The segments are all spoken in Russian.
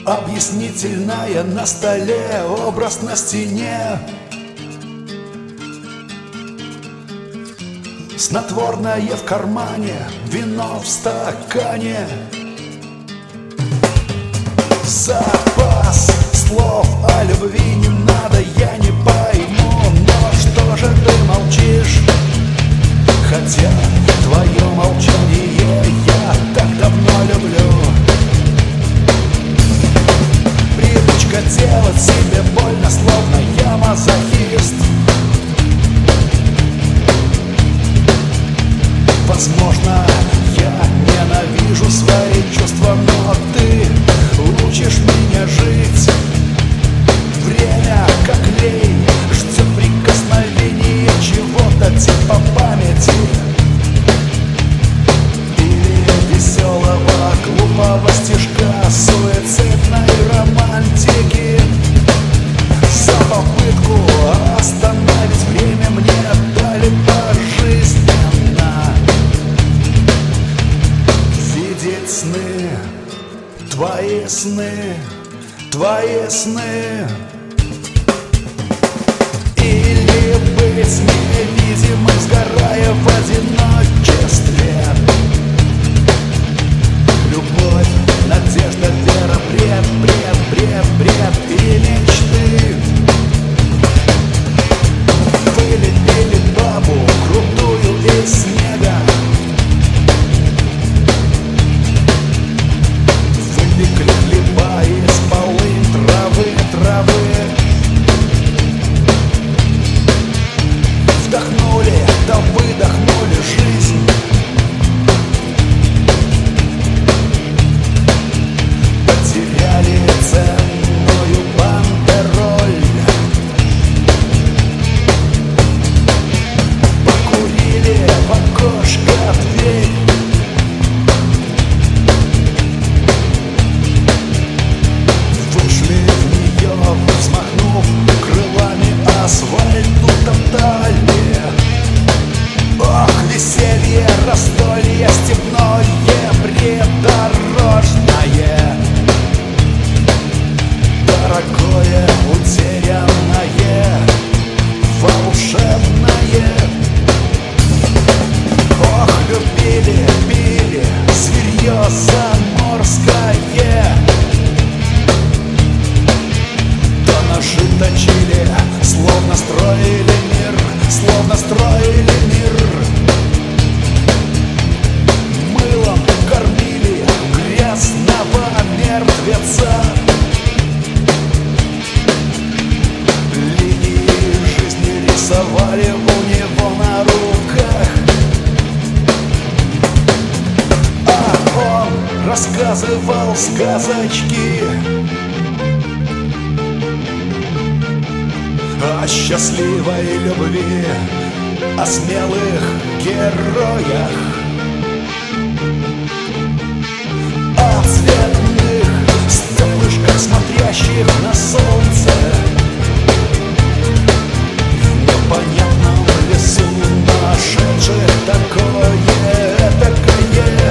Объяснительная на столе, образ на стене, снотворное в кармане, вино в стакане. Запас слов о любви не надо, я не пойму, но что же ты молчишь? Хотя твое молчание я так давно люблю. Привычка делать себе больно, словно я мазохист. Возможно, я ненавижу свои чувства, но ты учишь меня жить. Время, как лей, ждет прикосновения чего-то типа памяти или веселого глупого стишка суицидной романтики. За попытку остановить время мне дали пожизненно. Видеть сны, твои сны, твои сны. Или быть невидимым, сгорая в одиночестве. Любовь, надежда, вера, бред, бред, бред, бред и мечты. Вылепили бабу крутую из снега, выпекли хлеба из полынь, травы, травы. Вдохнули, да выдохнули жизнь. Потеряли ценную бандероль. Покурили в окошко дверь. Вышли в нее, взмахнув крылами, асфальту топтали. Ох, веселье, раздолье степное, придорожное, дорогое, утерянное, волшебное. Ох, любили, били, зверье заморское. Да ножи точили, словно строили мир, словно строили мир. Мылом кормили грязного мертвеца. Линии жизни рисовали у него на руках, а он рассказывал сказочки о счастливой любви, о смелых героях, о цветных стеклышках, смотрящих на солнце. В непонятном лесу нашедших такое, такое.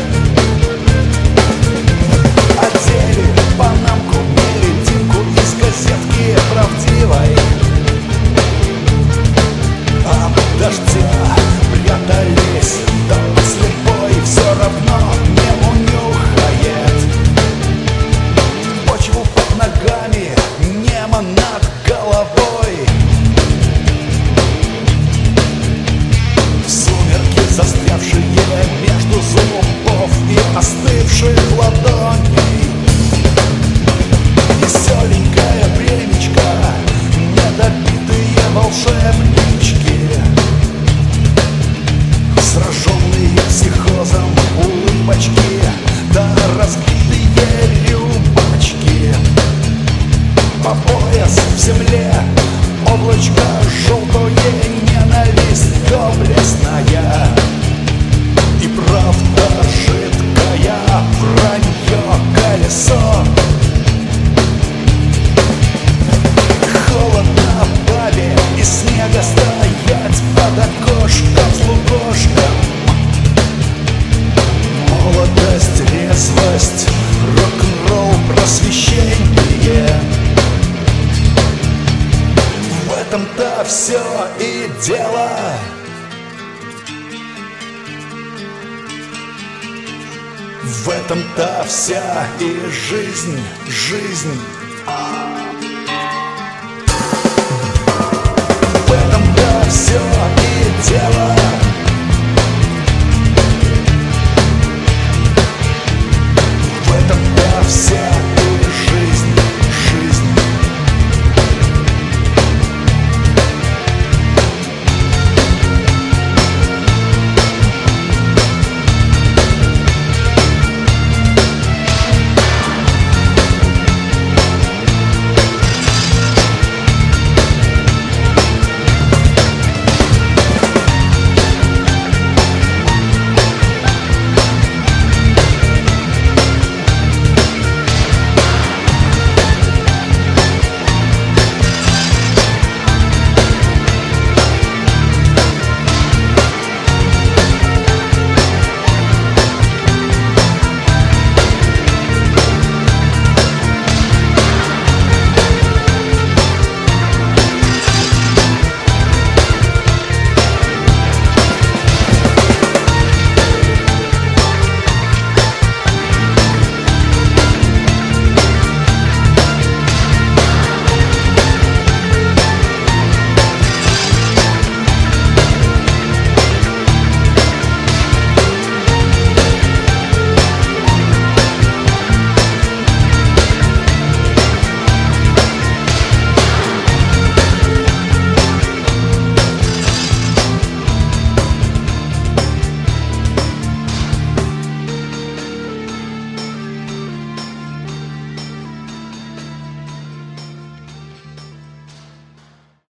Одели панамку, мерединку из газетки правдивой. От дождя прятались, да слепой все равно не унюхает. Почву под ногами, небо над все и дело. В этом-то вся и жизнь, жизнь.